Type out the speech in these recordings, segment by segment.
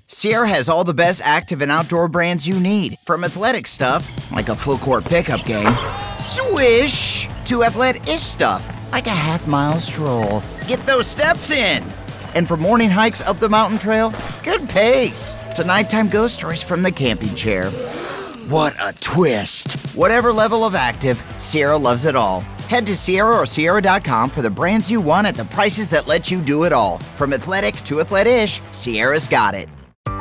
Sierra has all the best active and outdoor brands you need, from athletic stuff, like a full-court pickup game, swish, to athlete-ish stuff, like a half-mile stroll. Get those steps in! And for morning hikes up the mountain trail, good pace, to nighttime ghost stories from the camping chair. What a twist! Whatever level of active, Sierra loves it all. Head to Sierra or Sierra.com for the brands you want at the prices that let you do it all. From athletic to athlete-ish, Sierra's got it.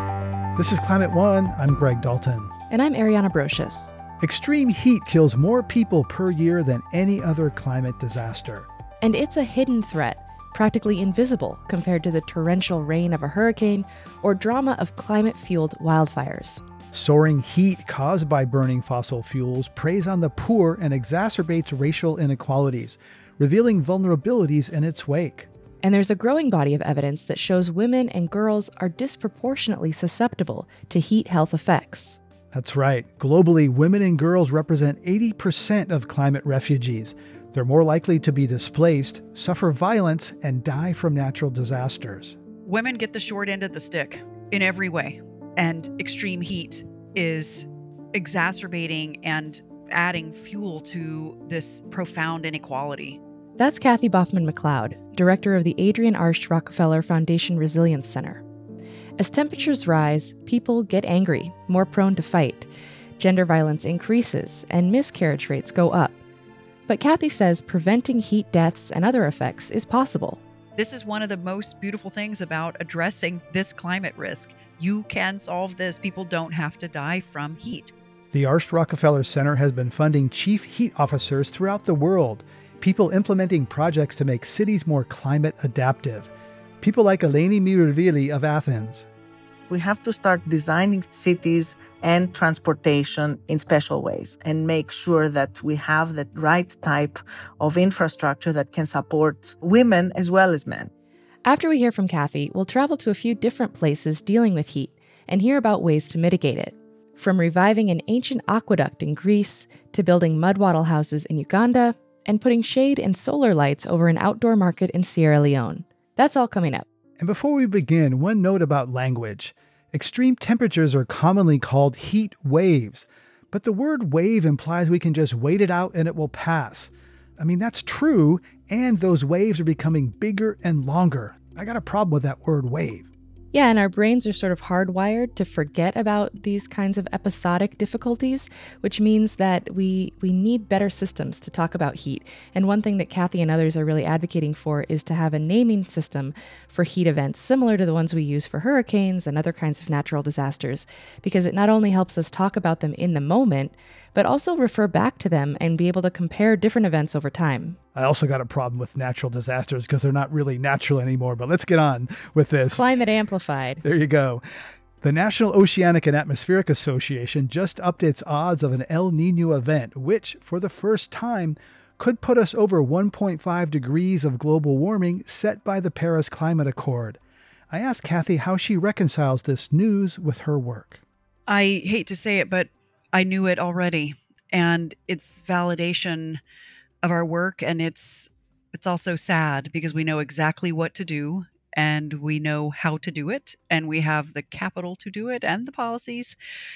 This is Climate One. I'm Greg Dalton. And I'm Ariana Brocious. Extreme heat kills more people per year than any other climate disaster. And it's a hidden threat, practically invisible compared to the torrential rain of a hurricane or drama of climate-fueled wildfires. Soaring heat caused by burning fossil fuels preys on the poor and exacerbates racial inequalities, revealing vulnerabilities in its wake. And there's a growing body of evidence that shows women and girls are disproportionately susceptible to heat health effects. That's right. Globally, women and girls represent 80% of climate refugees. They're more likely to be displaced, suffer violence, and die from natural disasters. Women get the short end of the stick in every way, and extreme heat is exacerbating and adding fuel to this profound inequality. That's Kathy Boffman-McLeod, director of the Adrienne Arsht Rockefeller Foundation Resilience Center. As temperatures rise, people get angry, more prone to fight. Gender violence increases, and miscarriage rates go up. But Kathy says preventing heat deaths and other effects is possible. This is one of the most beautiful things about addressing this climate risk. You can solve this. People don't have to die from heat. The Arsht Rockefeller Center has been funding chief heat officers throughout the world, people implementing projects to make cities more climate adaptive. People like Eleni Mirouvili of Athens. We have to start designing cities and transportation in special ways and make sure that we have the right type of infrastructure that can support women as well as men. After we hear from Kathy, we'll travel to a few different places dealing with heat and hear about ways to mitigate it. From reviving an ancient aqueduct in Greece to building mud wattle houses in Uganda and putting shade and solar lights over an outdoor market in Sierra Leone. That's all coming up. And before we begin, one note about language. Extreme temperatures are commonly called heat waves, but the word wave implies we can just wait it out and it will pass. I mean, that's true, and those waves are becoming bigger and longer. I got a problem with that word wave. Yeah, and our brains are sort of hardwired to forget about these kinds of episodic difficulties, which means that we need better systems to talk about heat. And one thing that Kathy and others are really advocating for is to have a naming system for heat events similar to the ones we use for hurricanes and other kinds of natural disasters, because it not only helps us talk about them in the moment, but also refer back to them and be able to compare different events over time. I also got a problem with natural disasters because they're not really natural anymore, but let's get on with this. Climate amplified. There you go. The National Oceanic and Atmospheric Association just upped its odds of an El Niño event, which, for the first time, could put us over 1.5 degrees of global warming set by the Paris Climate Accord. I asked Kathy how she reconciles this news with her work. I hate to say it, but I knew it already, and it's validation of our work, and it's also sad because we know exactly what to do and we know how to do it, and we have the capital to do it and the policies.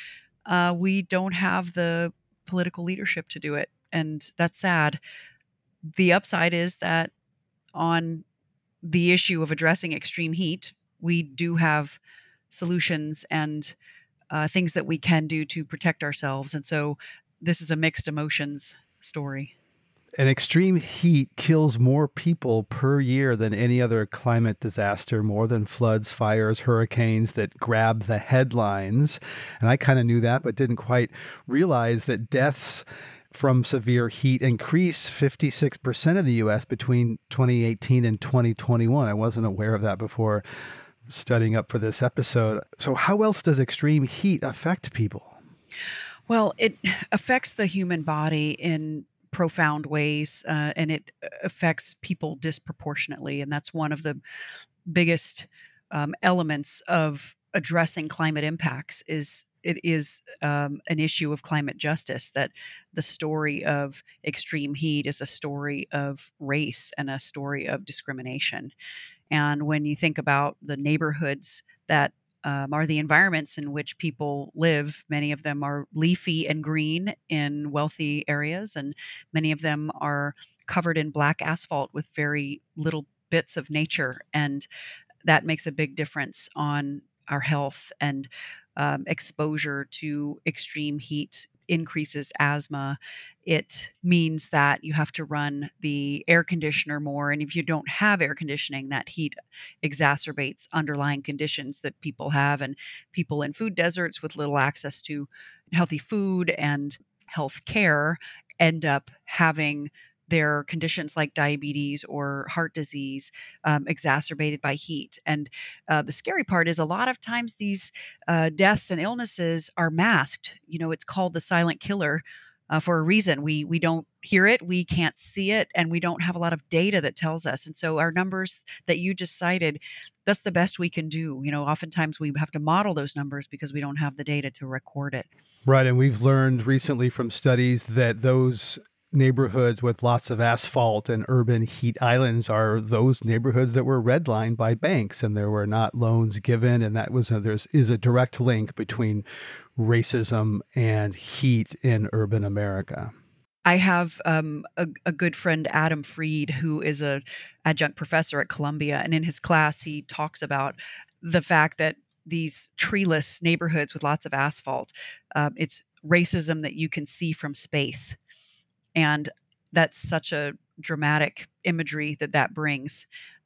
We don't have the political leadership to do it, and that's sad. The upside is that on the issue of addressing extreme heat, we do have solutions and things that we can do to protect ourselves. And so this is a mixed emotions story. And extreme heat kills more people per year than any other climate disaster, more than floods, fires, hurricanes that grab the headlines. And I kind of knew that, but didn't quite realize that deaths from severe heat increased 56% in the U.S. between 2018 and 2021. I wasn't aware of that before studying up for this episode. So how else does extreme heat affect people? Well, it affects the human body in profound ways, and it affects people disproportionately. And that's one of the biggest elements of addressing climate impacts is it is an issue of climate justice, that the story of extreme heat is a story of race and a story of discrimination. And when you think about the neighborhoods that are the environments in which people live. Many of them are leafy and green in wealthy areas, and many of them are covered in black asphalt with very little bits of nature. And that makes a big difference on our health. And exposure to extreme heat increases asthma. It means that you have to run the air conditioner more. And if you don't have air conditioning, that heat exacerbates underlying conditions that people have. And people in food deserts with little access to healthy food and health care end up having their conditions like diabetes or heart disease exacerbated by heat. And the scary part is a lot of times these deaths and illnesses are masked. It's called the silent killer for a reason. We don't hear it, we can't see it, and we don't have a lot of data that tells us. And so our numbers that you just cited, that's the best we can do. Oftentimes we have to model those numbers because we don't have the data to record it. Right. And we've learned recently from studies that those neighborhoods with lots of asphalt and urban heat islands are those neighborhoods that were redlined by banks, and there were not loans given. And that was there is a direct link between racism and heat in urban America. I have a good friend, Adam Freed, who is a adjunct professor at Columbia, and in his class he talks about the fact that these treeless neighborhoods with lots of asphalt, it's racism that you can see from space. And that's such a dramatic imagery that brings.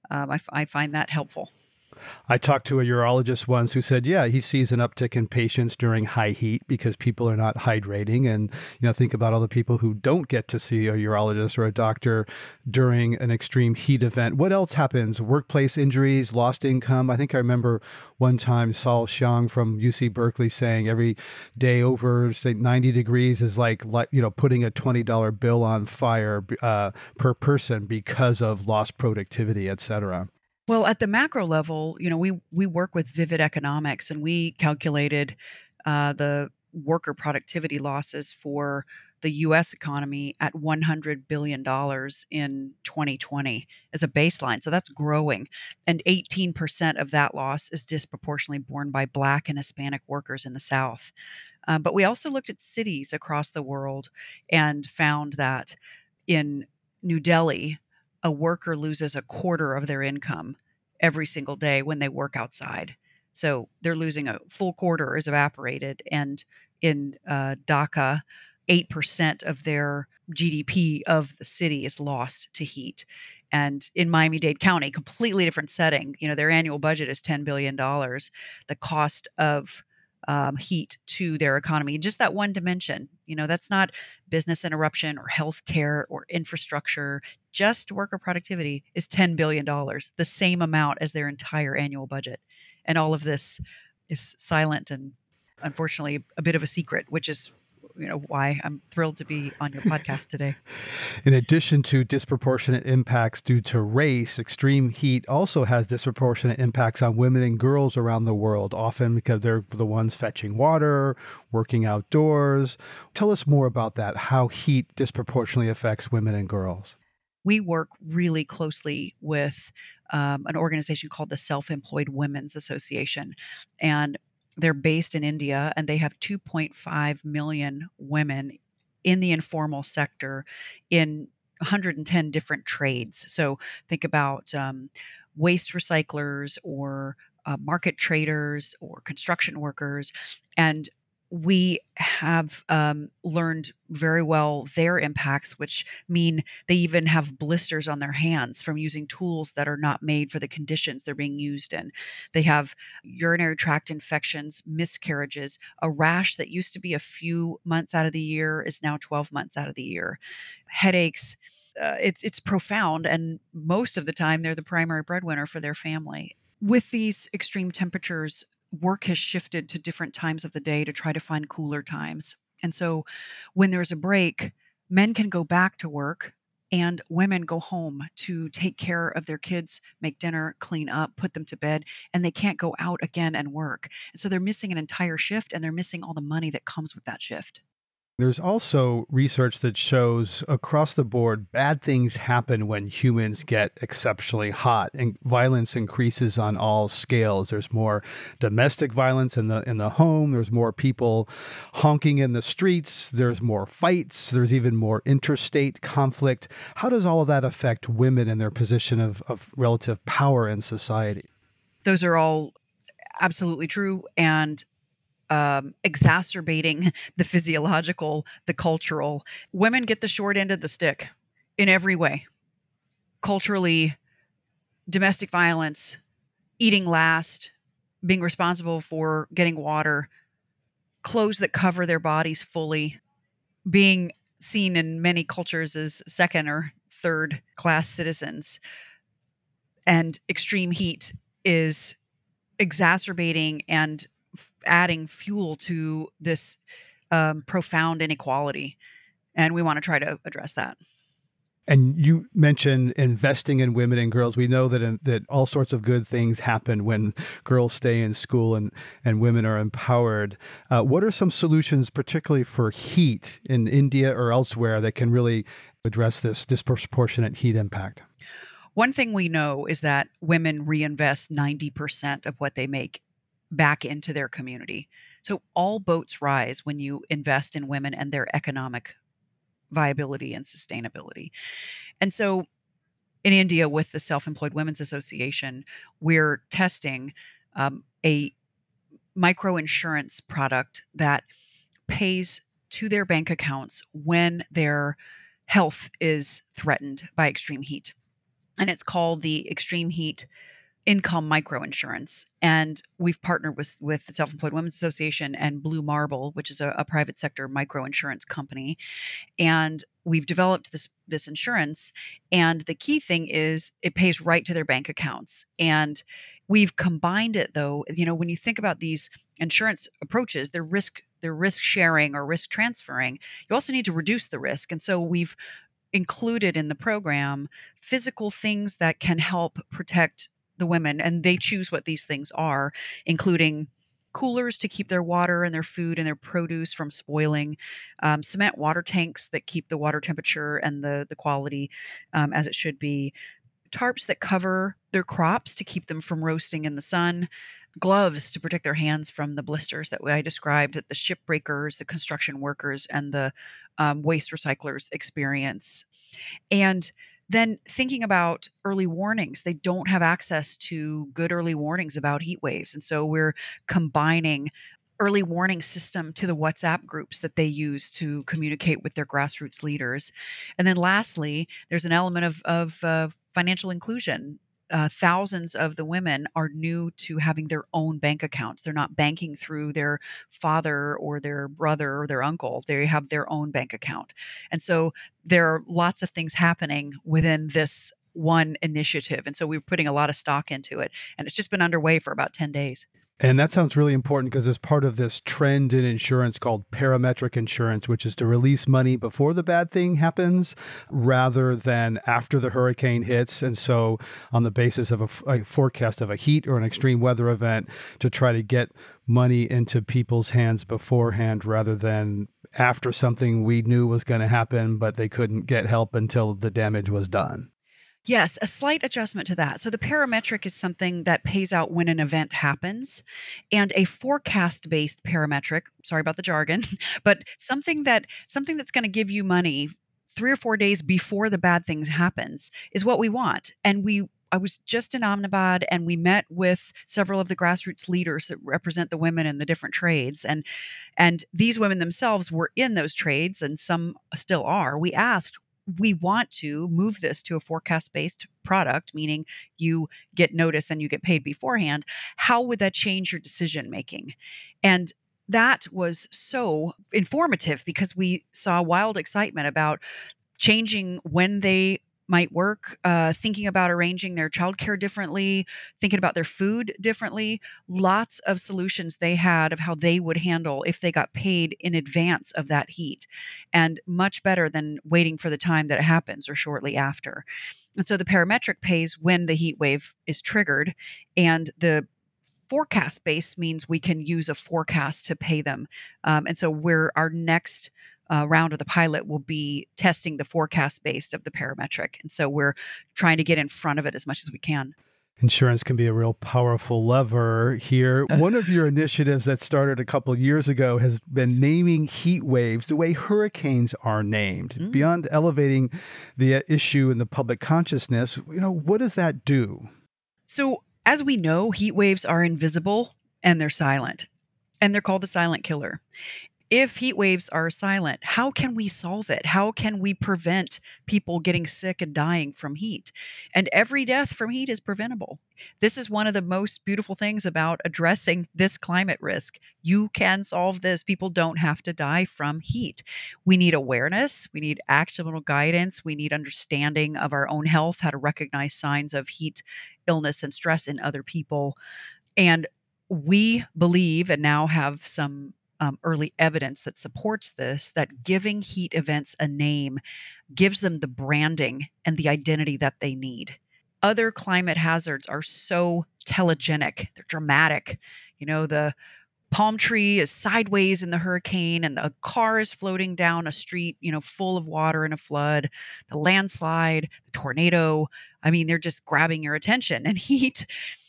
I find that helpful. I talked to a urologist once who said, yeah, he sees an uptick in patients during high heat because people are not hydrating. And, think about all the people who don't get to see a urologist or a doctor during an extreme heat event. What else happens? Workplace injuries, lost income. I think I remember one time Saul Xiang from UC Berkeley saying every day over, say, 90 degrees is like putting a $20 bill on fire per person because of lost productivity, et cetera. Well, at the macro level, we work with Vivid Economics, and we calculated the worker productivity losses for the U.S. economy at $100 billion in 2020 as a baseline. So that's growing. And 18% of that loss is disproportionately borne by Black and Hispanic workers in the South. But we also looked at cities across the world and found that in New Delhi, a worker loses a quarter of their income every single day when they work outside. So they're losing a full quarter is evaporated. And in Dhaka, 8% of their GDP of the city is lost to heat. And in Miami-Dade County, completely different setting, their annual budget is $10 billion. The cost of heat to their economy, just that one dimension, that's not business interruption or healthcare or infrastructure, just worker productivity is $10 billion, the same amount as their entire annual budget. And all of this is silent and unfortunately a bit of a secret, which is why I'm thrilled to be on your podcast today. In addition to disproportionate impacts due to race, extreme heat also has disproportionate impacts on women and girls around the world, often because they're the ones fetching water, working outdoors. Tell us more about that, how heat disproportionately affects women and girls. We work really closely with an organization called the Self-Employed Women's Association, and they're based in India, and they have 2.5 million women in the informal sector in 110 different trades. So think about waste recyclers or market traders or construction workers. And we have learned very well their impacts, which mean they even have blisters on their hands from using tools that are not made for the conditions they're being used in. They have urinary tract infections, miscarriages, a rash that used to be a few months out of the year is now 12 months out of the year, headaches. It's profound, and most of the time they're the primary breadwinner for their family. With these extreme temperatures, work has shifted to different times of the day to try to find cooler times. And so when there's a break, men can go back to work and women go home to take care of their kids, make dinner, clean up, put them to bed, and they can't go out again and work. And so they're missing an entire shift, and they're missing all the money that comes with that shift. There's also research that shows across the board bad things happen when humans get exceptionally hot, and violence increases on all scales. There's more domestic violence in the home, there's more people honking in the streets, there's more fights, there's even more interstate conflict. How does all of that affect women and their position of relative power in society? Those are all absolutely true, and exacerbating the physiological, the cultural. Women get the short end of the stick in every way. Culturally, domestic violence, eating last, being responsible for getting water, clothes that cover their bodies fully, being seen in many cultures as second or third class citizens. And extreme heat is exacerbating and adding fuel to this profound inequality. And we want to try to address that. And you mentioned investing in women and girls. We know that all sorts of good things happen when girls stay in school and women are empowered. What are some solutions, particularly for heat in India or elsewhere, that can really address this disproportionate heat impact? One thing we know is that women reinvest 90% of what they make back into their community. So all boats rise when you invest in women and their economic viability and sustainability. And so in India, with the Self-Employed Women's Association, we're testing a microinsurance product that pays to their bank accounts when their health is threatened by extreme heat. And it's called the Extreme Heat Income Microinsurance. And we've partnered with the Self-Employed Women's Association and Blue Marble, which is a private sector microinsurance company. And we've developed this insurance. And the key thing is it pays right to their bank accounts. And we've combined it, though, when you think about these insurance approaches, they're risk sharing or risk transferring. You also need to reduce the risk. And so we've included in the program physical things that can help protect the women, and they choose what these things are, including coolers to keep their water and their food and their produce from spoiling, cement water tanks that keep the water temperature and the quality as it should be, tarps that cover their crops to keep them from roasting in the sun, gloves to protect their hands from the blisters that I described that the shipbreakers, the construction workers, and the waste recyclers experience. And then thinking about early warnings, they don't have access to good early warnings about heat waves. And so we're combining early warning system to the WhatsApp groups that they use to communicate with their grassroots leaders. And then lastly, there's an element of financial inclusion. Thousands of the women are new to having their own bank accounts. They're not banking through their father or their brother or their uncle. They have their own bank account. And so there are lots of things happening within this one initiative. And so we're putting a lot of stock into it. And it's just been underway for about 10 days. And that sounds really important because it's part of this trend in insurance called parametric insurance, which is to release money before the bad thing happens rather than after the hurricane hits. And so on the basis of a forecast of a heat or an extreme weather event, to try to get money into people's hands beforehand rather than after something we knew was going to happen, but they couldn't get help until the damage was done. Yes, a slight adjustment to that. So the parametric is something that pays out when an event happens, and a forecast-based parametric, sorry about the jargon, but something that's going to give you money 3 or 4 days before the bad things happens is what we want. And I was just in Ahmedabad, and we met with several of the grassroots leaders that represent the women in the different trades. And these women themselves were in those trades, and some still are. We asked, we want to move this to a forecast-based product, meaning you get notice and you get paid beforehand. How would that change your decision making? And that was so informative because we saw wild excitement about changing when they might work, thinking about arranging their childcare differently, thinking about their food differently. Lots of solutions they had of how they would handle if they got paid in advance of that heat, and much better than waiting for the time that it happens or shortly after. And so the parametric pays when the heat wave is triggered, and the forecast base means we can use a forecast to pay them. And so our next round of the pilot will be testing the forecast based of the parametric. And so we're trying to get in front of it as much as we can. Insurance can be a real powerful lever here. One of your initiatives that started a couple of years ago has been naming heat waves the way hurricanes are named. Beyond elevating the issue in the public consciousness, what does that do? So as we know, heat waves are invisible and they're silent, and they're called the silent killer. If heat waves are silent, how can we solve it? How can we prevent people getting sick and dying from heat? And every death from heat is preventable. This is one of the most beautiful things about addressing this climate risk. You can solve this. People don't have to die from heat. We need awareness. We need actionable guidance. We need understanding of our own health, how to recognize signs of heat illness and stress in other people. And we believe, and now have some early evidence that supports this, that giving heat events a name gives them the branding and the identity that they need. Other climate hazards are so telegenic, they're dramatic. The palm tree is sideways in the hurricane and the car is floating down a street, full of water in a flood, the landslide, the tornado. I mean, they're just grabbing your attention. And heat,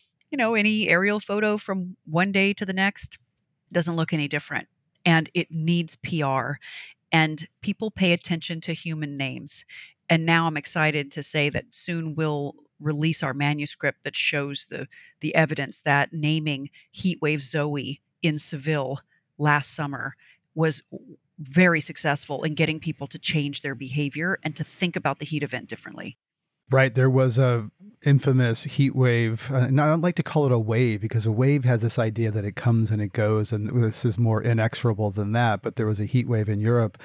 any aerial photo from one day to the next doesn't look any different. And it needs PR. And people pay attention to human names. And now I'm excited to say that soon we'll release our manuscript that shows the evidence that naming heatwave Zoe in Seville last summer was very successful in getting people to change their behavior and to think about the heat event differently. Right. There was a infamous heat wave. And I don't like to call it a wave because a wave has this idea that it comes and it goes, and this is more inexorable than that. But there was a heat wave in Europe,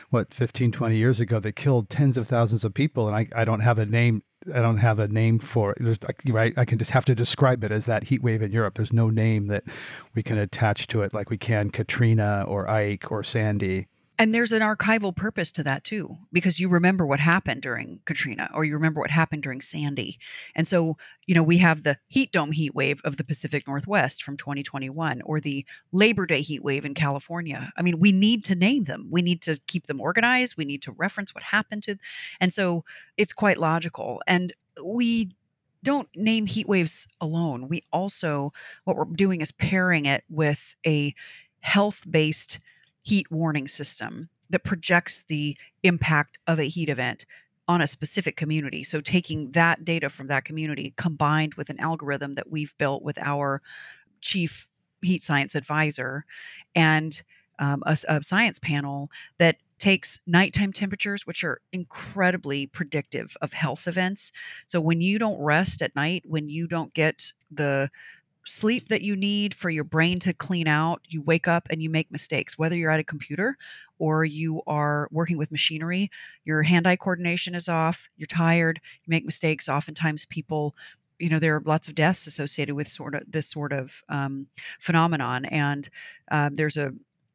15, 20 years ago that killed tens of thousands of people. And I don't have a name. I don't have a name for it. Right. I can just have to describe it as that heat wave in Europe. There's no name that we can attach to it like we can Katrina or Ike or Sandy. And there's an archival purpose to that too, because you remember what happened during Katrina, or you remember what happened during Sandy. And so, we have the heat dome heat wave of the Pacific Northwest from 2021, or the Labor Day heat wave in California. I mean, we need to name them. We need to keep them organized. We need to reference what happened to. And so it's quite logical. And we don't name heat waves alone. We also, what we're doing is pairing it with a health-based heat warning system that projects the impact of a heat event on a specific community. So taking that data from that community combined with an algorithm that we've built with our chief heat science advisor and a science panel that takes nighttime temperatures, which are incredibly predictive of health events. So when you don't rest at night, when you don't get the sleep that you need for your brain to clean out, you wake up and you make mistakes, whether you're at a computer or you are working with machinery. Your hand-eye coordination is off, you're tired, you make mistakes. Oftentimes people, there are lots of deaths associated with this sort of phenomenon. And there's a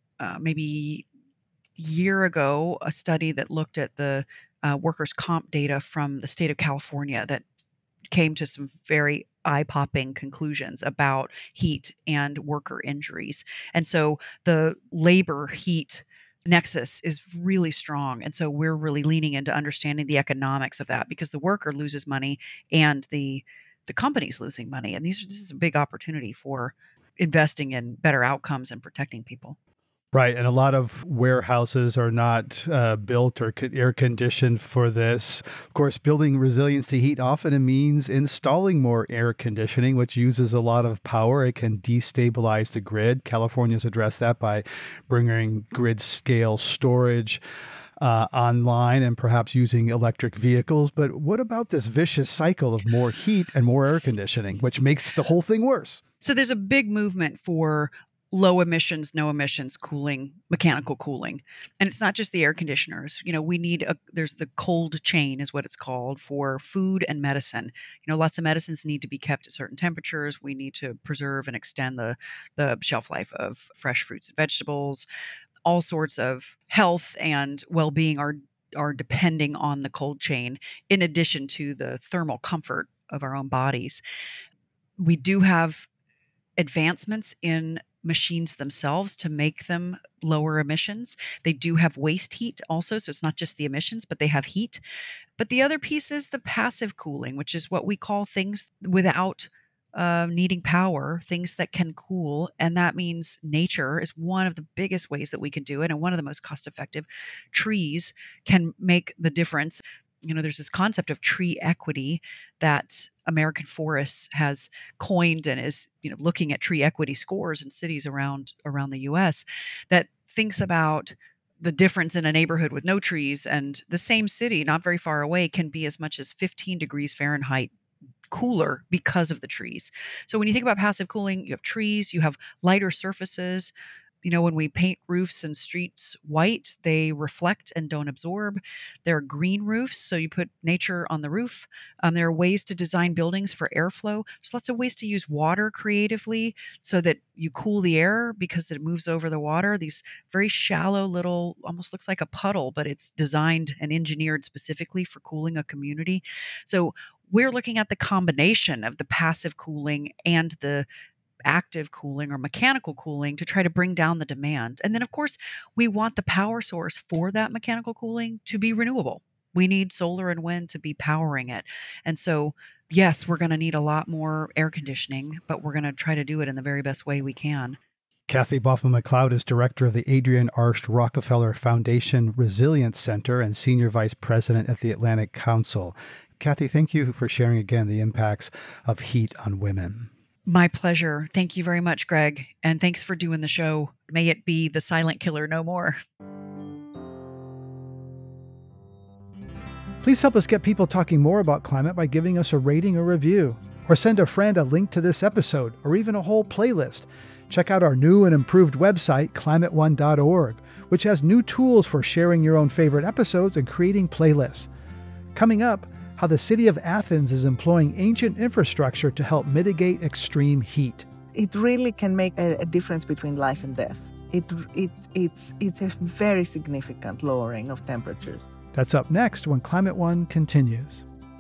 maybe year ago, a study that looked at the workers' comp data from the state of California that came to some very eye-popping conclusions about heat and worker injuries. And so the labor heat nexus is really strong. And so we're really leaning into understanding the economics of that, because the worker loses money and the company's losing money. And this is a big opportunity for investing in better outcomes and protecting people. Right. And a lot of warehouses are not built or air conditioned for this. Of course, building resilience to heat often means installing more air conditioning, which uses a lot of power. It can destabilize the grid. California's addressed that by bringing grid scale storage online and perhaps using electric vehicles. But what about this vicious cycle of more heat and more air conditioning, which makes the whole thing worse? So there's a big movement for low emissions, no emissions cooling, mechanical cooling. And it's not just the air conditioners. There's the cold chain is what it's called for food and medicine. Lots of medicines need to be kept at certain temperatures. We need to preserve and extend the shelf life of fresh fruits and vegetables. All sorts of health and well-being are depending on the cold chain, in addition to the thermal comfort of our own bodies. We do have advancements in machines themselves to make them lower emissions. They do have waste heat also, so it's not just the emissions, but they have heat. But the other piece is the passive cooling, which is what we call things without needing power, things that can cool. And that means nature is one of the biggest ways that we can do it, and one of the most cost effective. Trees can make the difference. There's this concept of tree equity that American Forests has coined and is, looking at tree equity scores in cities around the US that thinks about the difference in a neighborhood with no trees and the same city not very far away can be as much as 15 degrees Fahrenheit cooler because of the trees. So when you think about passive cooling, you have trees, you have lighter surfaces. When we paint roofs and streets white, they reflect and don't absorb. There are green roofs, so you put nature on the roof. There are ways to design buildings for airflow. There's lots of ways to use water creatively so that you cool the air because it moves over the water. These very shallow little, almost looks like a puddle, but it's designed and engineered specifically for cooling a community. So we're looking at the combination of the passive cooling and the active cooling or mechanical cooling to try to bring down the demand. And then, of course, we want the power source for that mechanical cooling to be renewable. We need solar and wind to be powering it. And so, yes, we're going to need a lot more air conditioning, but we're going to try to do it in the very best way we can. Kathy Baughman-McLeod is director of the Adrienne Arsht Rockefeller Foundation Resilience Center and senior vice president at the Atlantic Council. Kathy, thank you for sharing again the impacts of heat on women. My pleasure. Thank you very much, Greg. And thanks for doing the show. May it be the silent killer no more. Please help us get people talking more about climate by giving us a rating or review. Or send a friend a link to this episode, or even a whole playlist. Check out our new and improved website, climateone.org, which has new tools for sharing your own favorite episodes and creating playlists. Coming up, how the city of Athens is employing ancient infrastructure to help mitigate extreme heat. It really can make a difference between life and death. It's a very significant lowering of temperatures. That's up next when Climate One continues.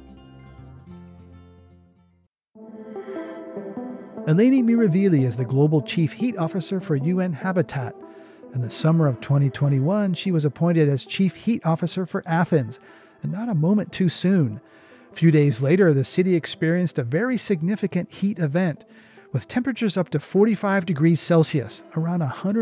Eleni Miravili is the Global Chief Heat Officer for UN Habitat. In the summer of 2021, she was appointed as Chief Heat Officer for Athens, and not a moment too soon. A few days later, the city experienced a very significant heat event, with temperatures up to 45 degrees Celsius, around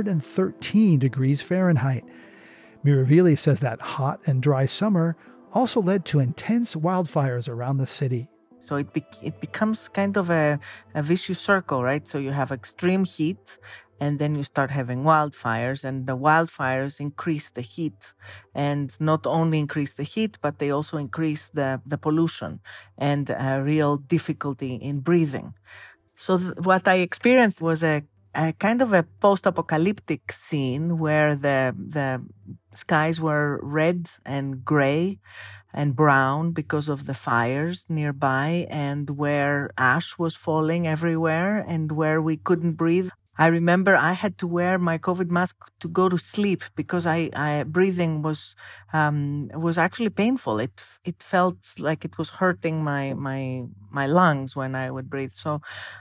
113 degrees Fahrenheit. Miravili says that hot and dry summer also led to intense wildfires around the city. So it becomes kind of a vicious circle, right? So you have extreme heat, and then you start having wildfires, and the wildfires increase the heat, and not only increase the heat, but they also increase the pollution and real difficulty in breathing. So what I experienced was a kind of a post-apocalyptic scene where the skies were red and gray and brown because of the fires nearby, and where ash was falling everywhere and where we couldn't breathe. I remember I had to wear my COVID mask to go to sleep because I breathing was actually painful. It felt like it was hurting my lungs when I would breathe. So,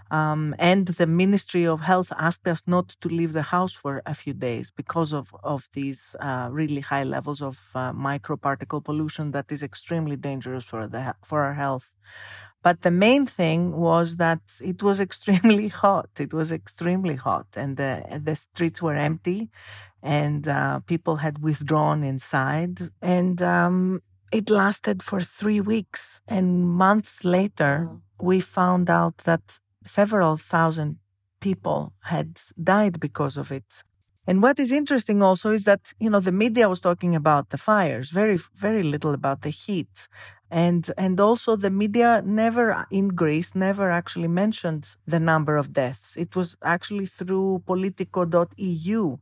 and the Ministry of Health asked us not to leave the house for a few days because of these really high levels of microparticle pollution that is extremely dangerous for our health. But the main thing was that it was extremely hot. It was extremely hot, and the streets were empty, and people had withdrawn inside. And it lasted for 3 weeks. And months later, we found out that several thousand people had died because of it. And what is interesting also is that, the media was talking about the fires, very, very little about the heat. And also the media in Greece never actually mentioned the number of deaths. It was actually through Politico.eu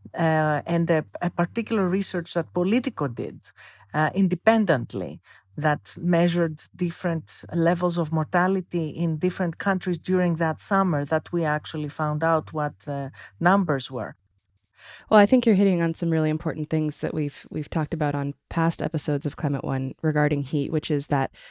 and a particular research that Politico did independently that measured different levels of mortality in different countries during that summer that we actually found out what the numbers were. Well, I think you're hitting on some really important things that we've talked about on past episodes of Climate One regarding heat, which is that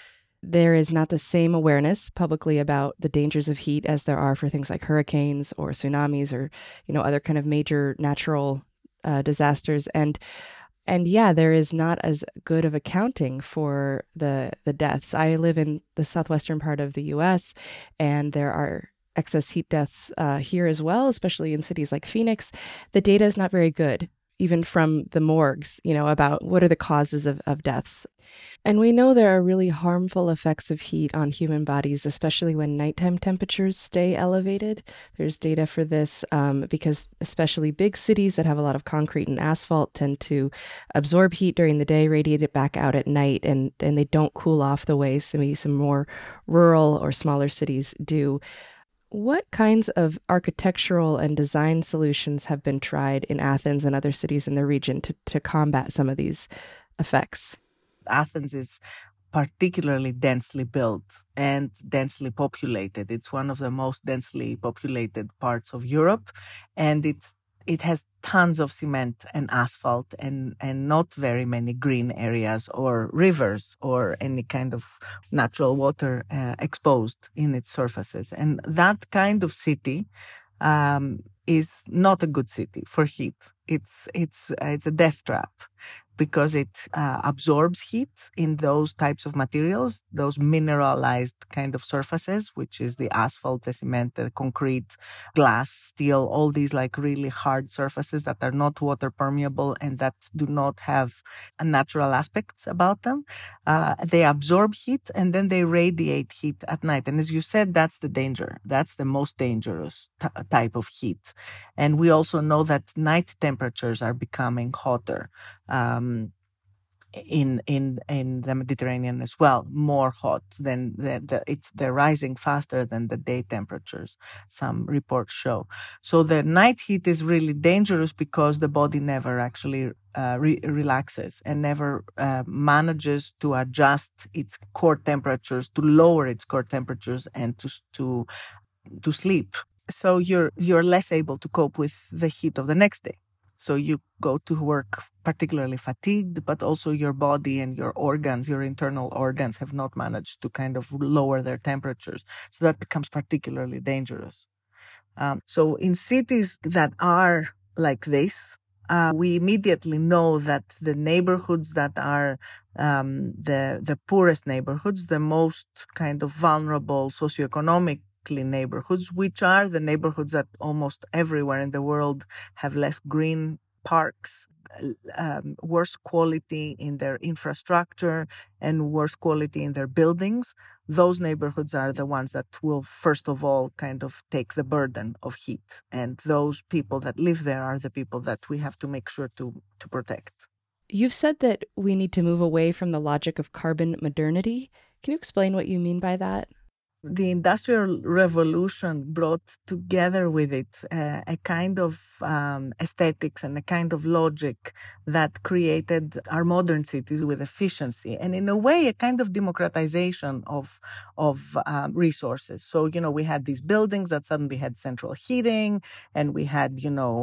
There is not the same awareness publicly about the dangers of heat as there are for things like hurricanes or tsunamis or, other kind of major natural disasters. And yeah, there is not as good of accounting for the deaths. I live in the southwestern part of the U.S., and there are excess heat deaths here as well, especially in cities like Phoenix. The data is not very good, even from the morgues, about what are the causes of deaths. And we know there are really harmful effects of heat on human bodies, especially when nighttime temperatures stay elevated. There's data for this because especially big cities that have a lot of concrete and asphalt tend to absorb heat during the day, radiate it back out at night, and they don't cool off the way some more rural or smaller cities do. What kinds of architectural and design solutions have been tried in Athens and other cities in the region to combat some of these effects? Athens is particularly densely built and densely populated. It's one of the most densely populated parts of Europe, and it has tons of cement and asphalt and not very many green areas or rivers or any kind of natural water exposed in its surfaces. And that kind of city is not a good city for heat. It's a death trap, because it absorbs heat in those types of materials, those mineralized kind of surfaces, which is the asphalt, the cement, the concrete, glass, steel, all these like really hard surfaces that are not water permeable and that do not have natural aspects about them. They absorb heat and then they radiate heat at night. And as you said, that's the danger. That's the most dangerous type of heat. And we also know that night temperatures are becoming hotter. In the Mediterranean as well, more hot than they're rising faster than the day temperatures, some reports show. So the night heat is really dangerous because the body never actually relaxes and never manages to adjust its core temperatures, to lower its core temperatures and to sleep. So you're less able to cope with the heat of the next day. So you go to work particularly fatigued, but also your body and your organs, your internal organs have not managed to kind of lower their temperatures. So that becomes particularly dangerous. So in cities that are like this, we immediately know that the neighborhoods that are the poorest neighborhoods, the most kind of vulnerable socioeconomic neighborhoods, which are the neighborhoods that almost everywhere in the world have less green parks, worse quality in their infrastructure, and worse quality in their buildings. Those neighborhoods are the ones that will, first of all, kind of take the burden of heat. And those people that live there are the people that we have to make sure to protect. You've said that we need to move away from the logic of carbon modernity. Can you explain what you mean by that? The Industrial Revolution brought together with it a kind of aesthetics and a kind of logic that created our modern cities with efficiency, and in a way, a kind of democratization of resources. So, we had these buildings that suddenly had central heating, and we had,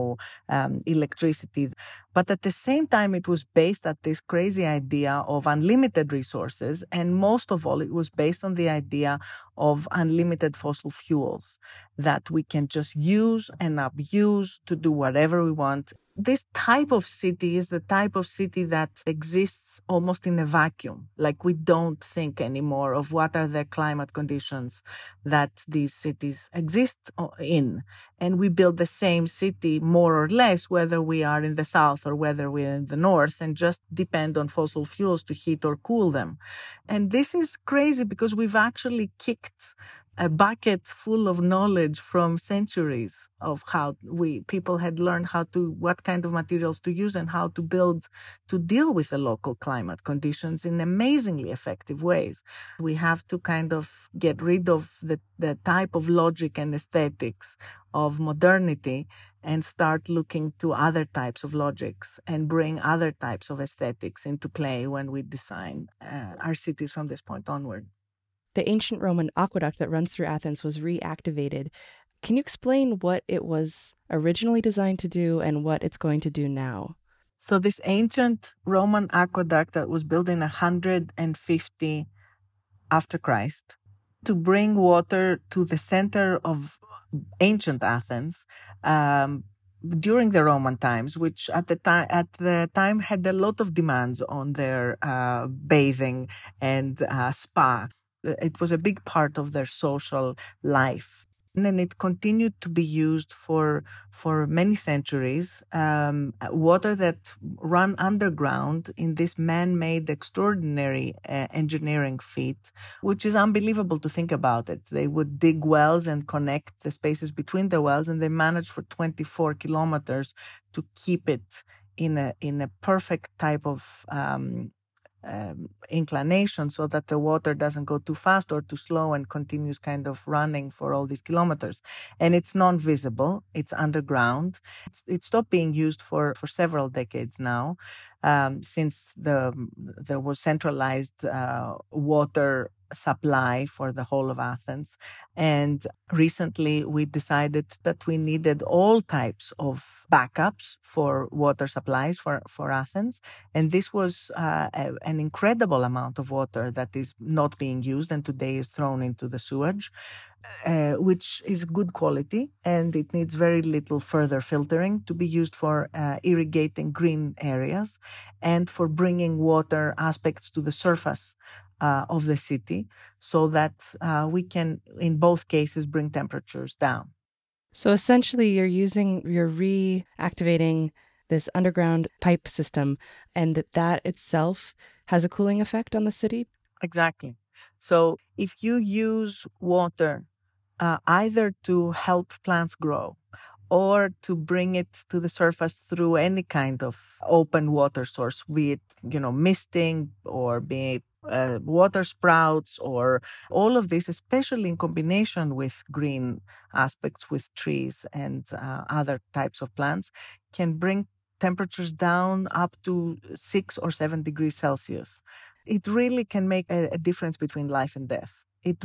electricity. But at the same time, it was based at this crazy idea of unlimited resources. And most of all, it was based on the idea of unlimited fossil fuels that we can just use and abuse to do whatever we want. This type of city is the type of city that exists almost in a vacuum. Like, we don't think anymore of what are the climate conditions that these cities exist in. And we build the same city more or less, whether we are in the south or whether we're in the north, and just depend on fossil fuels to heat or cool them. And this is crazy because we've actually kicked a bucket full of knowledge from centuries of how people had learned what kind of materials to use and how to build to deal with the local climate conditions in amazingly effective ways. We have to kind of get rid of the type of logic and aesthetics of modernity and start looking to other types of logics and bring other types of aesthetics into play when we design our cities from this point onward. The ancient Roman aqueduct that runs through Athens was reactivated. Can you explain what it was originally designed to do and what it's going to do now? So this ancient Roman aqueduct that was built in 150 after Christ to bring water to the center of ancient Athens during the Roman times, which at the time had a lot of demands on their bathing and spa. It was a big part of their social life. And then it continued to be used for many centuries. Water that run underground in this man-made extraordinary engineering feat, which is unbelievable to think about it. They would dig wells and connect the spaces between the wells, and they managed for 24 kilometers to keep it in a perfect type of inclination, so that the water doesn't go too fast or too slow and continues kind of running for all these kilometers. And it's non-visible. It's underground. It stopped being used for several decades now, since there was centralized water supply for the whole of Athens. And recently we decided that we needed all types of backups for water supplies for Athens. And this was an incredible amount of water that is not being used and today is thrown into the sewage, which is good quality, and it needs very little further filtering to be used for irrigating green areas and for bringing water aspects to the surface of the city, so that we can, in both cases, bring temperatures down. So essentially, you're reactivating this underground pipe system, and that itself has a cooling effect on the city? Exactly. So if you use water either to help plants grow or to bring it to the surface through any kind of open water source, be it, misting, or be it water sprouts, or all of this, especially in combination with green aspects, with trees and other types of plants, can bring temperatures down up to 6 or 7 degrees Celsius. It really can make a difference between life and death.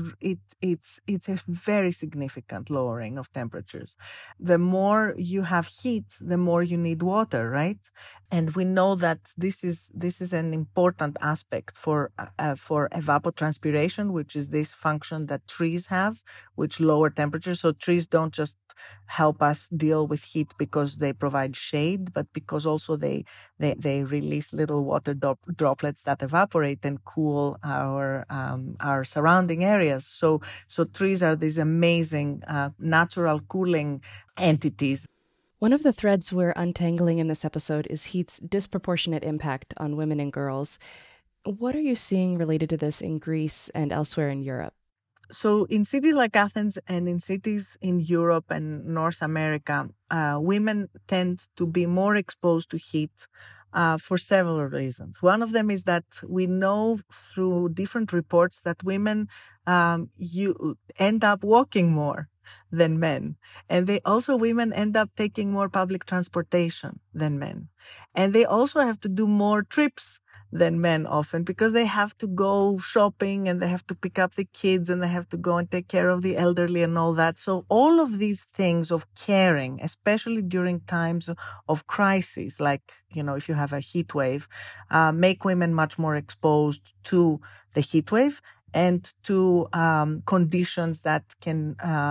It's a very significant lowering of temperatures. The more you have heat, the more you need water, right? And we know that this is an important aspect for evapotranspiration, which is this function that trees have, which lower temperatures. So trees don't just help us deal with heat because they provide shade, but because also they release little water droplets that evaporate and cool our surrounding areas. So trees are these amazing natural cooling entities. One of the threads we're untangling in this episode is heat's disproportionate impact on women and girls. What are you seeing related to this in Greece and elsewhere in Europe? So in cities like Athens and in cities in Europe and North America, women tend to be more exposed to heat for several reasons. One of them is that we know through different reports that women you end up walking more than men. And women end up taking more public transportation than men. And they also have to do more trips than men often, because they have to go shopping and they have to pick up the kids and they have to go and take care of the elderly and all that. So all of these things of caring, especially during times of crisis, like, if you have a heat wave, make women much more exposed to the heat wave and to conditions that can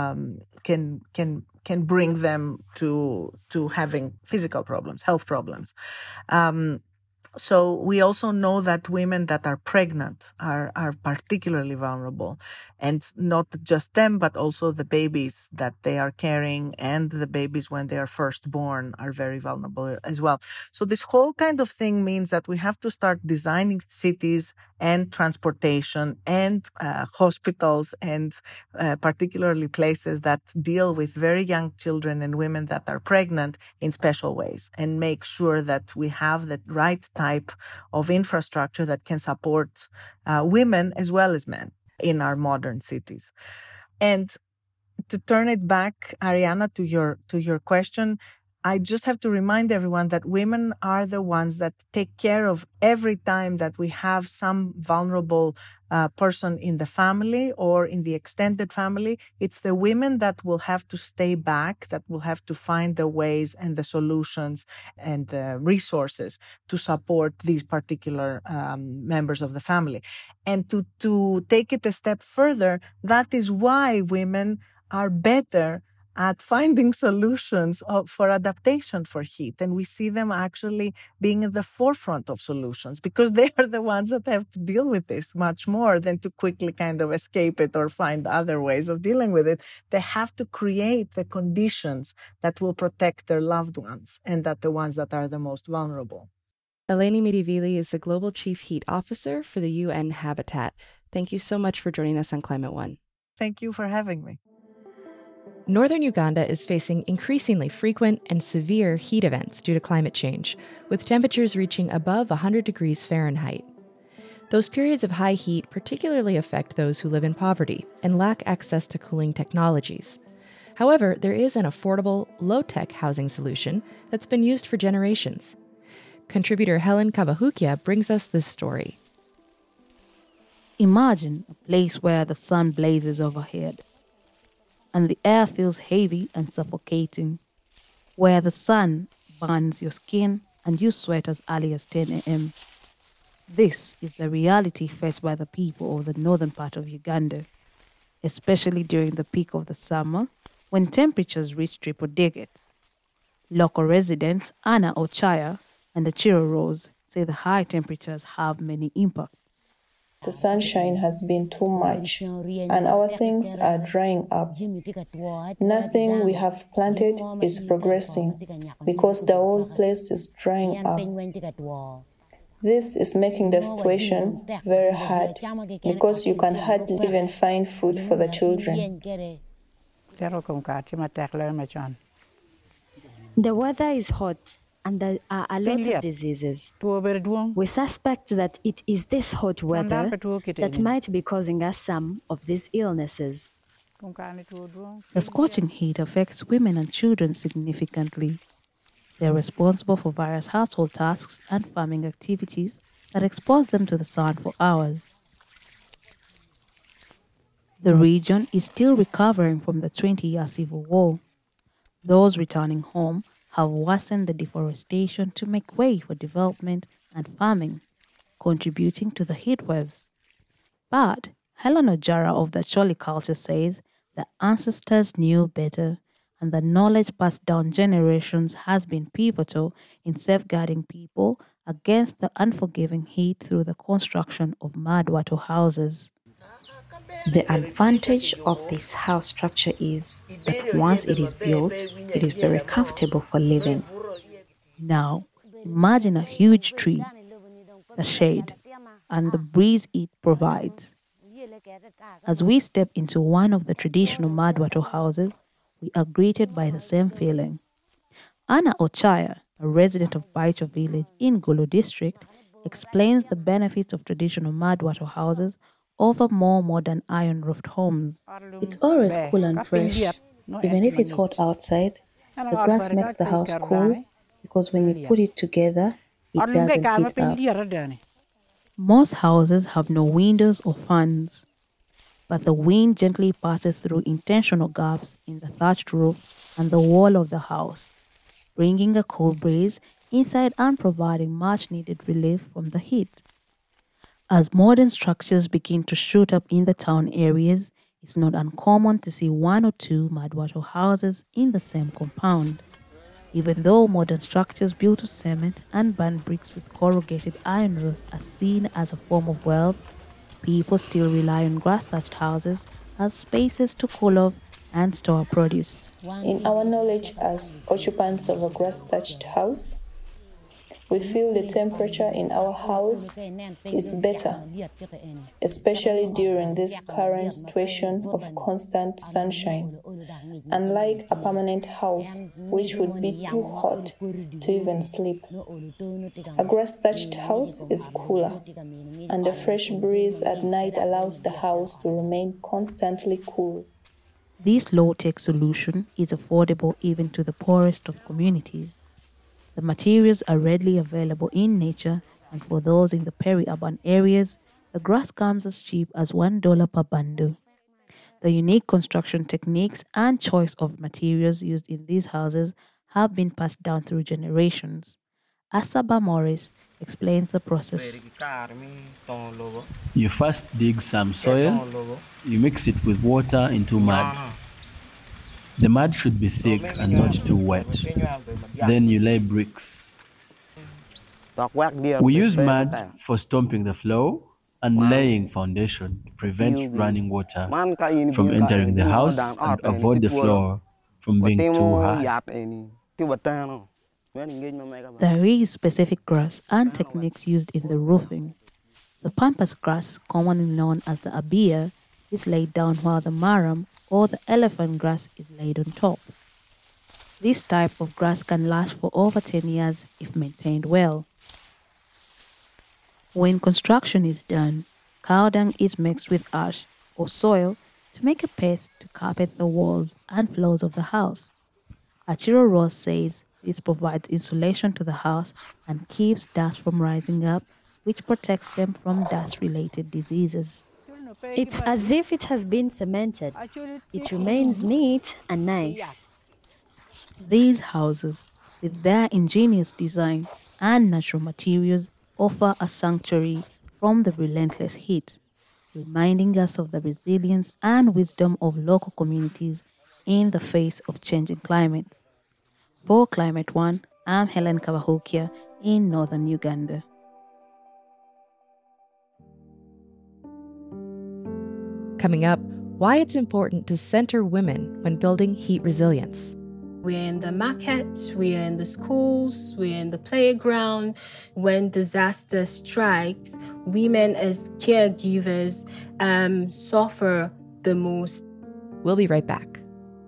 bring them to having physical problems, health problems. So we also know that women that are pregnant are particularly vulnerable, and not just them, but also the babies that they are carrying and the babies when they are first born are very vulnerable as well. So this whole kind of thing means that we have to start designing cities and transportation and hospitals and particularly places that deal with very young children and women that are pregnant in special ways, and make sure that we have the right type of infrastructure that can support women as well as men in our modern cities. And to turn it back, Ariana, to your question, I just have to remind everyone that women are the ones that take care of every time that we have some vulnerable person in the family or in the extended family. It's the women that will have to stay back, that will have to find the ways and the solutions and the resources to support these particular members of the family. And to take it a step further, that is why women are better at finding solutions for adaptation for heat. And we see them actually being at the forefront of solutions because they are the ones that have to deal with this much more than to quickly kind of escape it or find other ways of dealing with it. They have to create the conditions that will protect their loved ones and that the ones that are the most vulnerable. Eleni Midivili is the Global Chief Heat Officer for the UN Habitat. Thank you so much for joining us on Climate One. Thank you for having me. Northern Uganda is facing increasingly frequent and severe heat events due to climate change, with temperatures reaching above 100 degrees Fahrenheit. Those periods of high heat particularly affect those who live in poverty and lack access to cooling technologies. However, there is an affordable, low-tech housing solution that's been used for generations. Contributor Helen Kabahukia brings us this story. Imagine a place where the sun blazes overhead and the air feels heavy and suffocating, where the sun burns your skin and you sweat as early as 10 a.m. This is the reality faced by the people of the northern part of Uganda, especially during the peak of the summer when temperatures reach triple digits. Local residents Anna Ochaya and Achiro Rose say the high temperatures have many impacts. The sunshine has been too much and our things are drying up. Nothing we have planted is progressing because the whole place is drying up. This is making the situation very hard because you can hardly even find food for the children. The weather is hot and there are a lot of diseases. We suspect that it is this hot weather that might be causing us some of these illnesses. The scorching heat affects women and children significantly. They are responsible for various household tasks and farming activities that expose them to the sun for hours. The region is still recovering from the 20-year civil war. Those returning home have worsened the deforestation to make way for development and farming, contributing to the heat waves. But Helen Ojara of the Choli culture says the ancestors knew better, and the knowledge passed down generations has been pivotal in safeguarding people against the unforgiving heat through the construction of mud wattle houses. The advantage of this house structure is that once it is built, it is very comfortable for living. Now, imagine a huge tree, the shade, and the breeze it provides. As we step into one of the traditional mud wattle houses, we are greeted by the same feeling. Anna Ochaya, a resident of Baicho village in Gulu district, explains the benefits of traditional mud wattle houses over more modern iron-roofed homes. It's always cool and fresh. Even if it's hot outside, the grass makes the house cool because when you put it together, it doesn't heat up. Most houses have no windows or fans, but the wind gently passes through intentional gaps in the thatched roof and the wall of the house, bringing a cool breeze inside and providing much-needed relief from the heat. As modern structures begin to shoot up in the town areas, it's not uncommon to see one or two mud wattle houses in the same compound. Even though modern structures built of cement and burnt bricks with corrugated iron roofs are seen as a form of wealth, people still rely on grass-thatched houses as spaces to cool off and store produce. In our knowledge as occupants of a grass-thatched house, we feel the temperature in our house is better, especially during this current situation of constant sunshine. Unlike a permanent house, which would be too hot to even sleep. A grass-thatched house is cooler, and a fresh breeze at night allows the house to remain constantly cool. This low-tech solution is affordable even to the poorest of communities. The materials are readily available in nature, and for those in the peri-urban areas, the grass comes as cheap as $1 per bundle. The unique construction techniques and choice of materials used in these houses have been passed down through generations. Asaba Morris explains the process. You first dig some soil, you mix it with water into mud. The mud should be thick and not too wet. Then you lay bricks. We use mud for stomping the floor and laying foundation to prevent running water from entering the house and avoid the floor from being too hard. There is specific grass and techniques used in the roofing. The pampas grass, commonly known as the abia, is laid down while the maram or the elephant grass is laid on top. This type of grass can last for over 10 years if maintained well. When construction is done, cow dung is mixed with ash or soil to make a paste to carpet the walls and floors of the house. Achiro Ross says this provides insulation to the house and keeps dust from rising up, which protects them from dust-related diseases. It's as if it has been cemented. It remains neat and nice. These houses, with their ingenious design and natural materials, offer a sanctuary from the relentless heat, reminding us of the resilience and wisdom of local communities in the face of changing climates. For Climate One, I'm Helen Kabahokia in northern Uganda. Coming up, why it's important to center women when building heat resilience. We're in the market, we're in the schools, we're in the playground. When disaster strikes, women as caregivers suffer the most. We'll be right back.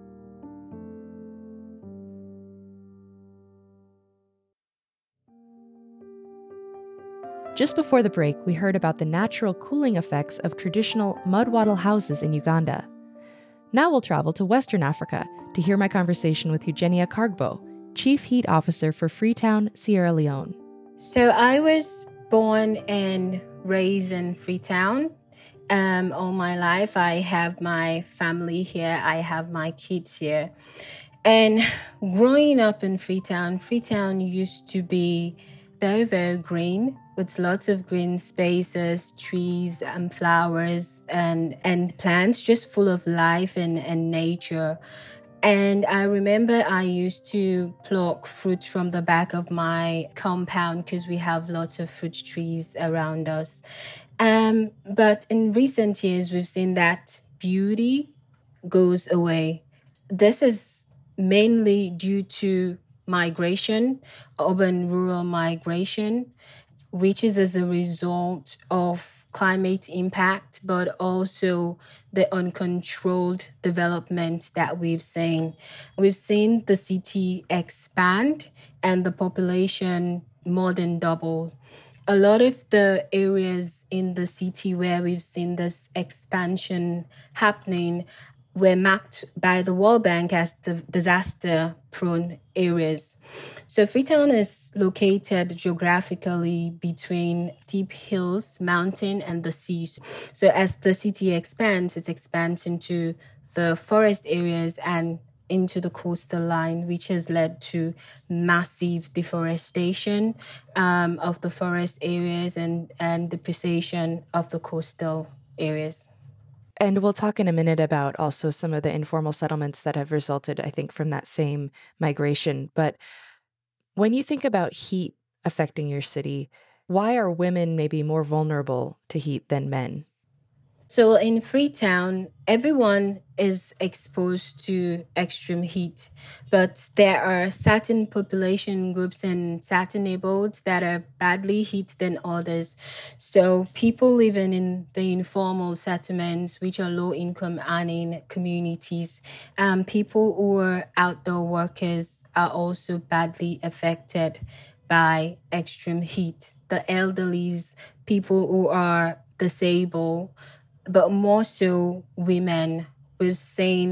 Just before the break, we heard about the natural cooling effects of traditional mud wattle houses in Uganda. Now we'll travel to Western Africa to hear my conversation with Eugenia Kargbo, Chief Heat Officer for Freetown, Sierra Leone. So I was born and raised in Freetown. All my life, I have my family here. I have my kids here. And growing up in Freetown used to be very, very green, with lots of green spaces, trees and flowers and plants, just full of life and nature. And I remember I used to pluck fruit from the back of my compound because we have lots of fruit trees around us. But in recent years, we've seen that beauty goes away. This is mainly due to migration, urban-rural migration, which is as a result of climate impact, but also the uncontrolled development that we've seen. We've seen the city expand and the population more than double. A lot of the areas in the city where we've seen this expansion happening were marked by the World Bank as the disaster-prone areas. So Freetown is located geographically between steep hills, mountain, and the sea. So as the city expands, it expands into the forest areas and into the coastal line, which has led to massive deforestation of the forest areas and depreciation of the coastal areas. And we'll talk in a minute about also some of the informal settlements that have resulted, I think, from that same migration. But when you think about heat affecting your city, why are women maybe more vulnerable to heat than men? So in Freetown, everyone is exposed to extreme heat, but there are certain population groups and certain neighborhoods that are badly hit than others. So people living in the informal settlements, which are low-income earning communities, people who are outdoor workers are also badly affected by extreme heat. The elderlies, people who are disabled, but more so women. We've seen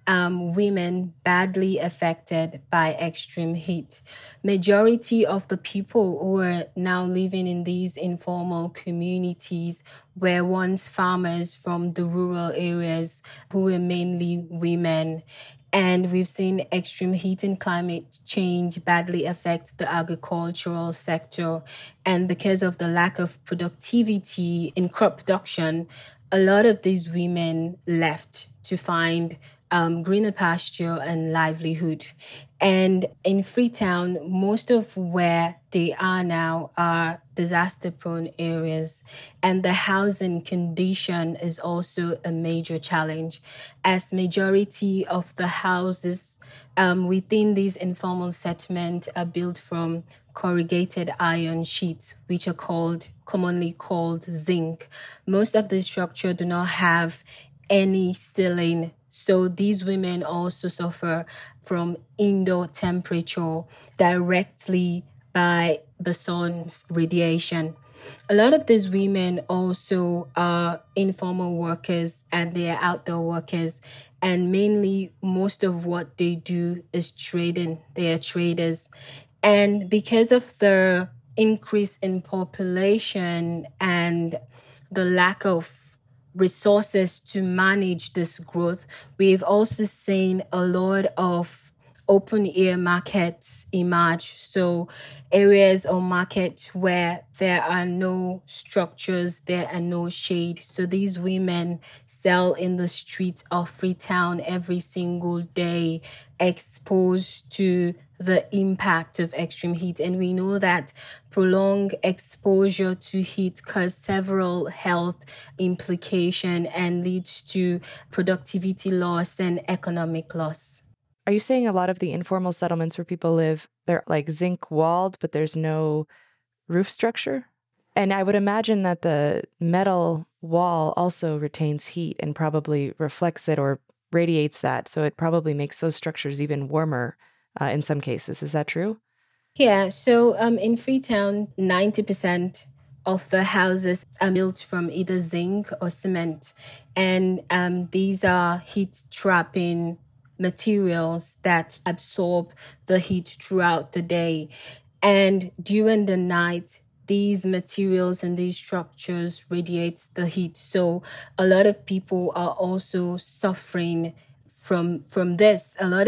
women badly affected by extreme heat. Majority of the people who are now living in these informal communities were once farmers from the rural areas who were mainly women. And we've seen extreme heat and climate change badly affect the agricultural sector. And because of the lack of productivity in crop production, a lot of these women left to find greener pasture and livelihood. And in Freetown, most of where they are now are disaster-prone areas. And the housing condition is also a major challenge, as majority of the houses within these informal settlements are built from corrugated iron sheets, which are commonly called zinc. Most of the structure do not have any ceiling. So these women also suffer from indoor temperature directly by the sun's radiation. A lot of these women also are informal workers and they are outdoor workers. And mainly most of what they do is trading. They are traders. And because of the increase in population and the lack of resources to manage this growth, we've also seen a lot of open air markets emerge. So areas or markets where there are no structures, there are no shade. So these women sell in the streets of Freetown every single day, exposed to the impact of extreme heat. And we know that prolonged exposure to heat causes several health implications and leads to productivity loss and economic loss. Are you saying a lot of the informal settlements where people live, they're like zinc walled, but there's no roof structure? And I would imagine that the metal wall also retains heat and probably reflects it or radiates that. So it probably makes those structures even warmer in some cases. Is that true? Yeah. So in Freetown, 90% of the houses are built from either zinc or cement. And these are heat-trapping materials that absorb the heat throughout the day. And during the night, these materials and these structures radiate the heat. So a lot of people are also suffering from this. A lot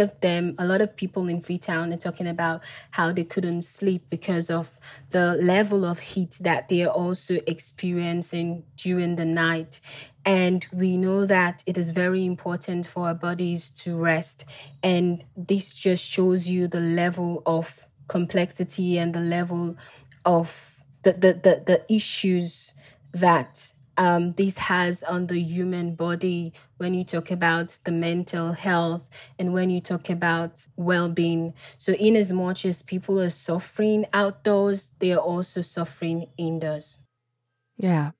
of people in Freetown are talking about how they couldn't sleep because of the level of heat that they are also experiencing during the night. And we know that it is very important for our bodies to rest. And this just shows you the level of complexity and the level of the issues that this has on the human body when you talk about the mental health and when you talk about well-being. So in as much as people are suffering outdoors, they are also suffering indoors. Yeah.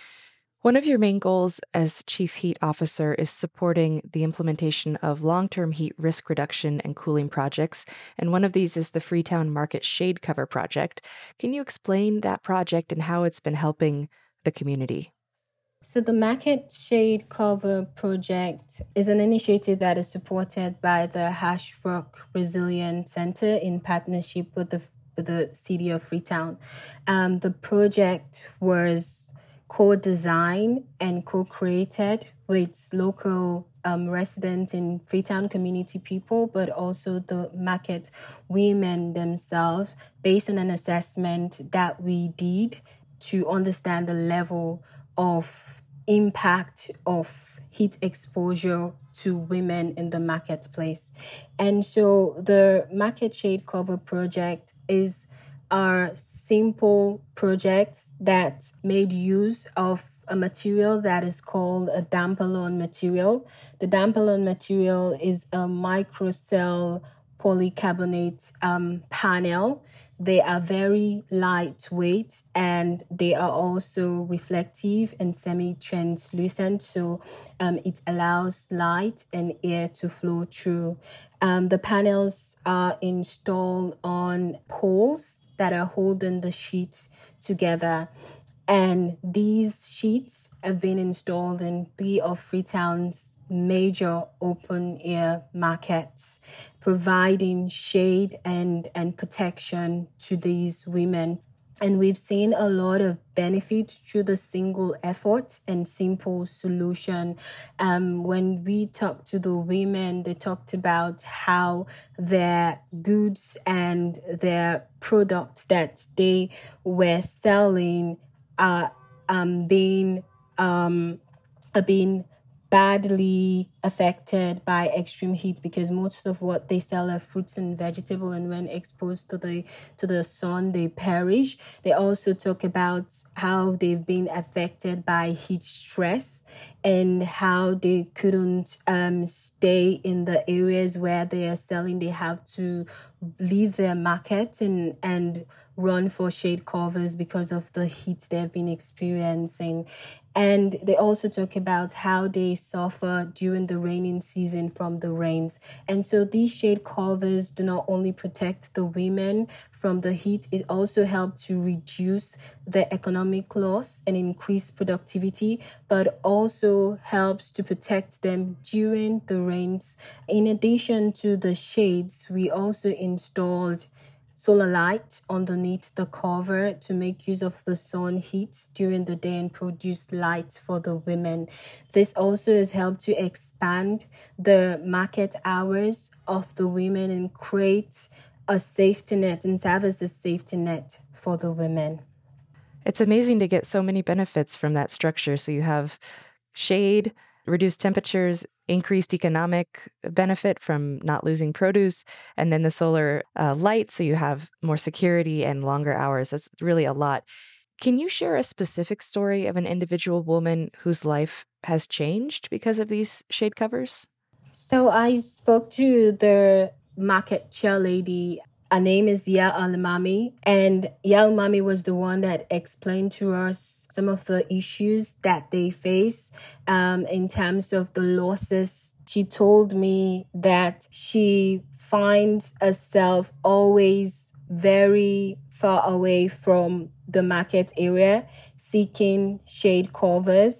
One of your main goals as Chief Heat Officer is supporting the implementation of long-term heat risk reduction and cooling projects, and one of these is the Freetown Market Shade Cover Project. Can you explain that project and how it's been helping the community? So the Market Shade Cover Project is an initiative that is supported by the Ashbrook Resilience Center in partnership with the city of Freetown. The project was co-designed and co-created with local residents in Freetown community people, but also the market women themselves, based on an assessment that we did to understand the level of impact of heat exposure to women in the marketplace. And so the Market Shade Cover Project is our simple project that made use of a material that is called a Dampalon material. The Dampalon material is a microcell polycarbonate panel. They are very lightweight and they are also reflective and semi-translucent. So it allows light and air to flow through. The panels are installed on poles that are holding the sheet together. And these sheets have been installed in 3 of Freetown's major open-air markets, providing shade and protection to these women. And we've seen a lot of benefit through the single effort and simple solution. When we talked to the women, they talked about how their goods and their products that they were selling are being badly affected by extreme heat, because most of what they sell are fruits and vegetables, and when exposed to the sun, they perish. They also talk about how they've been affected by heat stress and how they couldn't stay in the areas where they are selling. They have to leave their markets and run for shade covers because of the heat they've been experiencing. And they also talk about how they suffer during the raining season from the rains. And so these shade covers do not only protect the women from the heat, it also helps to reduce the economic loss and increase productivity, but also helps to protect them during the rains. In addition to the shades, we also installed solar light underneath the cover to make use of the sun heat during the day and produce light for the women. This also has helped to expand the market hours of the women and create a safety net and serve as a safety net for the women. It's amazing to get so many benefits from that structure. So you have shade, reduced temperatures, increased economic benefit from not losing produce, and then the solar light, so you have more security and longer hours. That's really a lot. Can you share a specific story of an individual woman whose life has changed because of these shade covers? So I spoke to the market chair lady. Her name is Yael Almami, and Yael Almami was the one that explained to us some of the issues that they face in terms of the losses. She told me that she finds herself always very far away from the market area, seeking shade covers.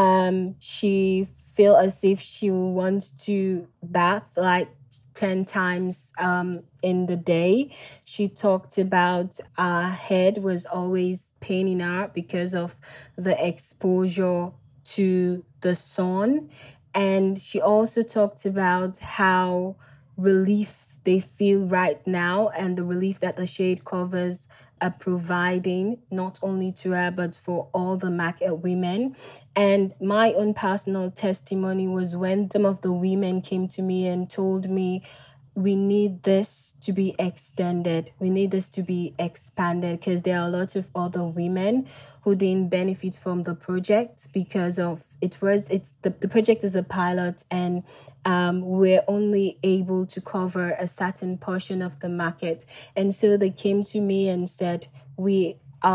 She feels as if she wants to bath like 10 times in the day. She talked about her head was always paining her because of the exposure to the sun. And she also talked about how relief they feel right now and the relief that the shade covers are providing, not only to her, but for all the market women. And my own personal testimony was when some of the women came to me and told me, we need this to be extended. We need this to be expanded, because there are a lot of other women who didn't benefit from the project because of the project is a pilot, and we're only able to cover a certain portion of the market. And so they came to me and said, we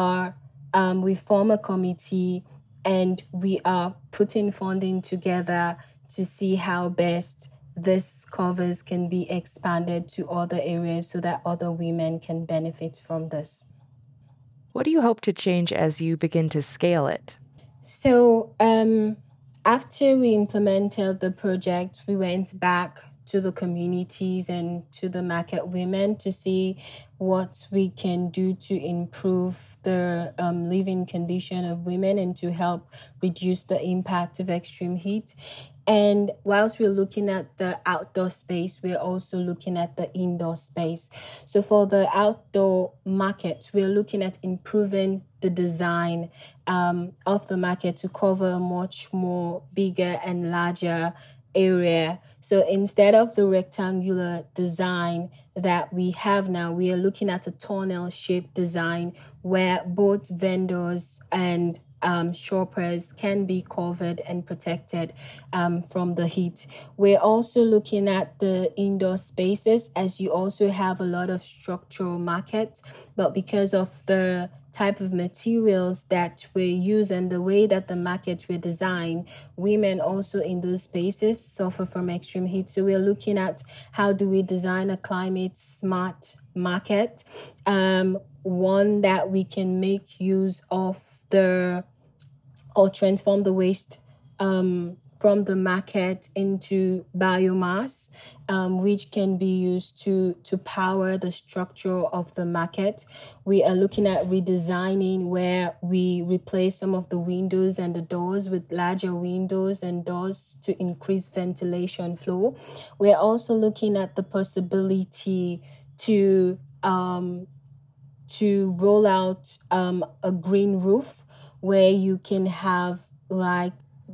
form a committee and we are putting funding together to see how best this covers can be expanded to other areas so that other women can benefit from this. What do you hope to change as you begin to scale it? So after we implemented the project, we went back to the communities and to the market women to see what we can do to improve the living condition of women and to help reduce the impact of extreme heat. And whilst we're looking at the outdoor space, we're also looking at the indoor space. So for the outdoor market, we're looking at improving the design of the market to cover a much more bigger and larger area. So instead of the rectangular design that we have now, we are looking at a tunnel-shaped design where both vendors and shoppers can be covered and protected from the heat. We're also looking at the indoor spaces, as you also have a lot of structural markets, but because of the type of materials that we use and the way that the markets were designed, women also in those spaces suffer from extreme heat. So we're looking at how do we design a climate smart market, one that we can make use of transform the waste from the market into biomass, which can be used to power the structure of the market. We are looking at redesigning where we replace some of the windows and the doors with larger windows and doors to increase ventilation flow. We're also looking at the possibility to roll out a green roof where you can have like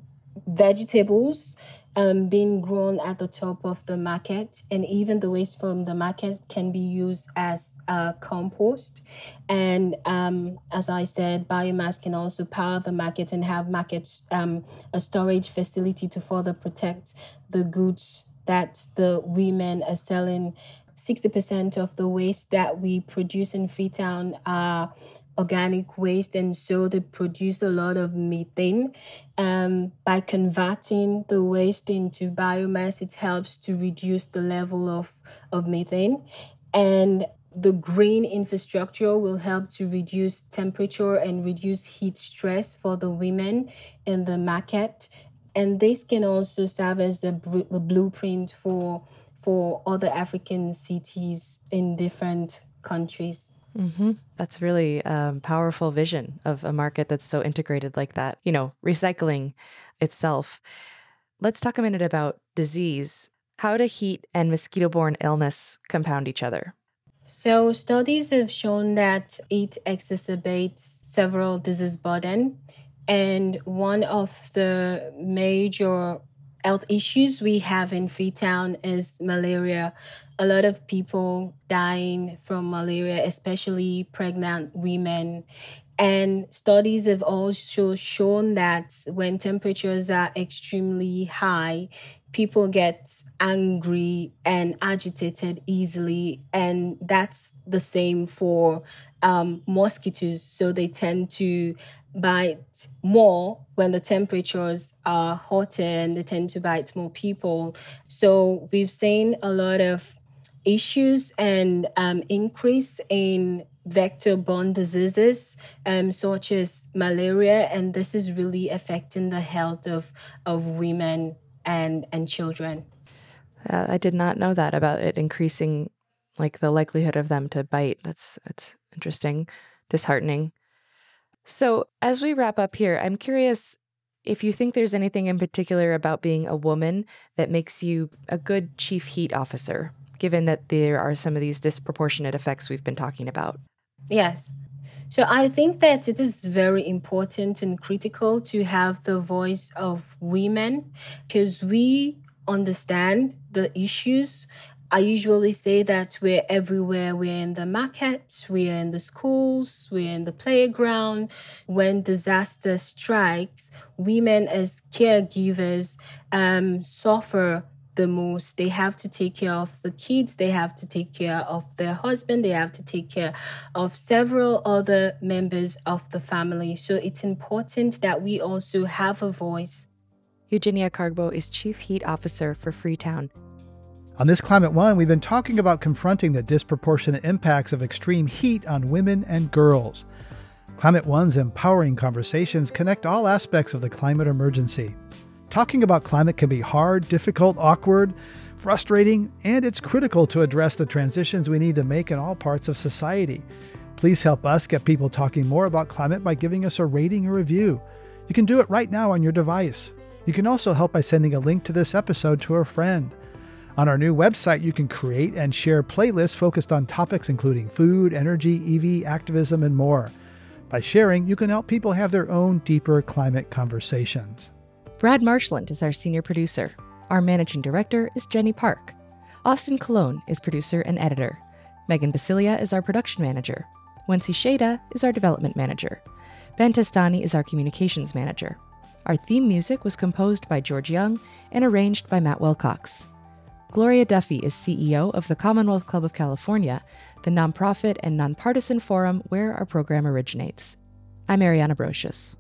vegetables being grown at the top of the market, and even the waste from the market can be used as compost. And as I said, biomass can also power the market and have markets a storage facility to further protect the goods that the women are selling. 60% of the waste that we produce in Freetown are organic waste, and so they produce a lot of methane. By converting the waste into biomass, it helps to reduce the level of methane. And the green infrastructure will help to reduce temperature and reduce heat stress for the women in the market. And this can also serve as a blueprint for other African cities in different countries. Mm-hmm. That's really a powerful vision of a market that's so integrated like that, recycling itself. Let's talk a minute about disease. How do heat and mosquito-borne illness compound each other? So studies have shown that it exacerbates several disease burden. And one of the major health issues we have in Freetown is malaria. A lot of people dying from malaria, especially pregnant women. And studies have also shown that when temperatures are extremely high, people get angry and agitated easily. And that's the same for mosquitoes. So they tend to bite more when the temperatures are hotter, and they tend to bite more people. So we've seen a lot of issues and increase in vector-borne diseases such as malaria, and this is really affecting the health of women and children. I did not know that about it increasing the likelihood of them to bite. That's interesting, disheartening. So as we wrap up here, I'm curious if you think there's anything in particular about being a woman that makes you a good chief heat officer, given that there are some of these disproportionate effects we've been talking about. Yes. So I think that it is very important and critical to have the voice of women, because we understand the issues. I usually say that we're everywhere. We're in the market, we're in the schools, we're in the playground. When disaster strikes, women as caregivers suffer the most. They have to take care of the kids, they have to take care of their husband, they have to take care of several other members of the family. So it's important that we also have a voice. Eugenia Cargbo is Chief Heat Officer for Freetown. On this Climate One, we've been talking about confronting the disproportionate impacts of extreme heat on women and girls. Climate One's empowering conversations connect all aspects of the climate emergency. Talking about climate can be hard, difficult, awkward, frustrating, and it's critical to address the transitions we need to make in all parts of society. Please help us get people talking more about climate by giving us a rating or review. You can do it right now on your device. You can also help by sending a link to this episode to a friend. On our new website, you can create and share playlists focused on topics including food, energy, EV, activism, and more. By sharing, you can help people have their own deeper climate conversations. Brad Marshland is our senior producer. Our managing director is Jenny Park. Austin Colon is producer and editor. Megan Basilia is our production manager. Wency Sheda is our development manager. Ben Testani is our communications manager. Our theme music was composed by George Young and arranged by Matt Wilcox. Gloria Duffy is CEO of the Commonwealth Club of California, the nonprofit and nonpartisan forum where our program originates. I'm Ariana Brocious.